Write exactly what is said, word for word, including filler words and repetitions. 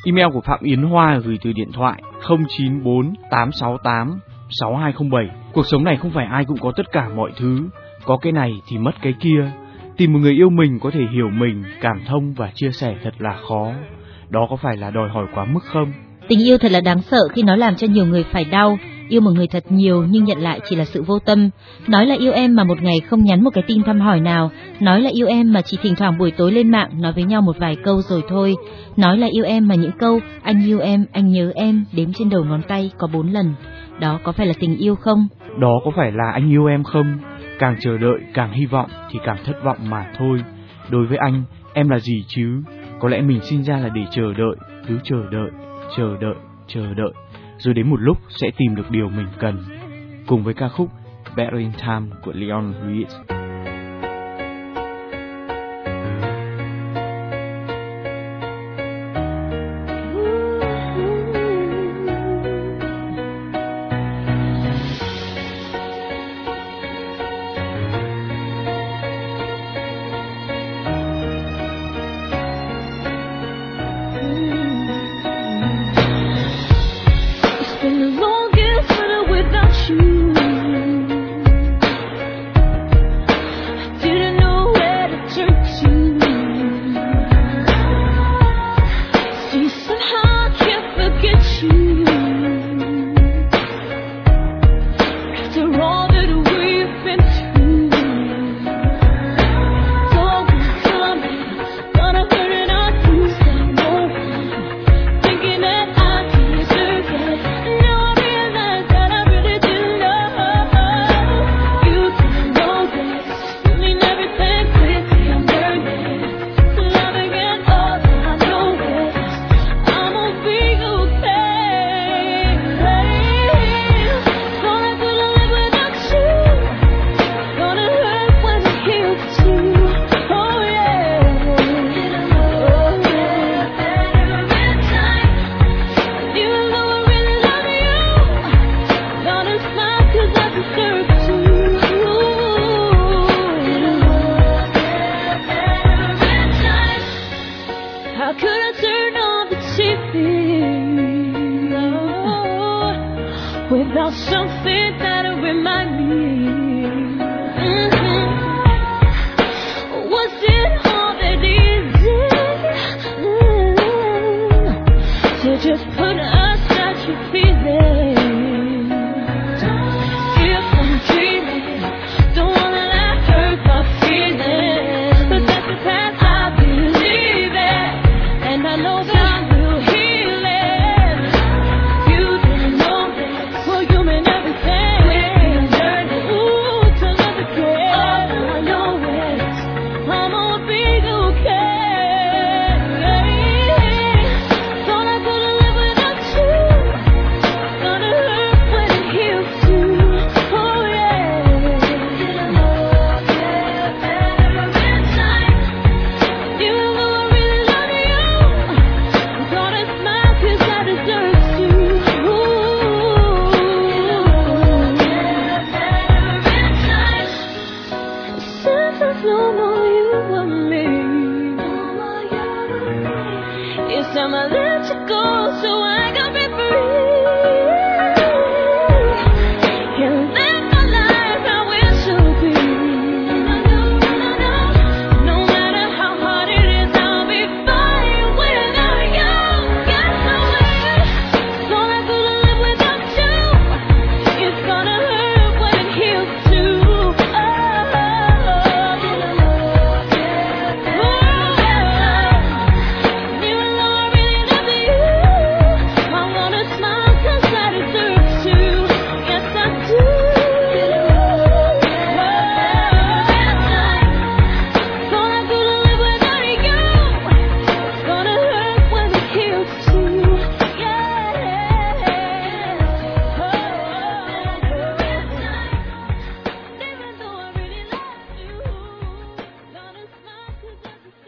Email của Phạm Yến Hoa gửi từ điện thoại không chín bốn tám sáu tám sáu hai không bảy. Cuộc sống này không phải ai cũng có tất cả mọi thứ, có cái này thì mất cái kia. Tìm một người yêu mình có thể hiểu mình, cảm thông và chia sẻ thật là khó. Đó có phải là đòi hỏi quá mức không? Tình yêu thật là đáng sợ khi nó làm cho nhiều người phải đau. Yêu một người thật nhiều nhưng nhận lại chỉ là sự vô tâm. Nói là yêu em mà một ngày không nhắn một cái tin thăm hỏi nào. Nói là yêu em mà chỉ thỉnh thoảng buổi tối lên mạng nói với nhau một vài câu rồi thôi. Nói là yêu em mà những câu anh yêu em, anh nhớ em đếm trên đầu ngón tay có bốn lần. Đó có phải là tình yêu không? Đó có phải là anh yêu em không? Càng chờ đợi, càng hy vọng thì càng thất vọng mà thôi. Đối với anh, em là gì chứ? Có lẽ mình sinh ra là để chờ đợi, cứ chờ đợi, chờ đợi, chờ đợi, rồi đến một lúc sẽ tìm được điều mình cần. Cùng với ca khúc Better in Time của Leon Lewis. Without something that'll remind me, mm-hmm. Was it all that easy mm-hmm. to just put aside your feelings? If I'm dreaming, don't wanna let hurt my feelings, but that's the path I believe in, and I know that no more you and me. Yes, I'ma let you go, so I got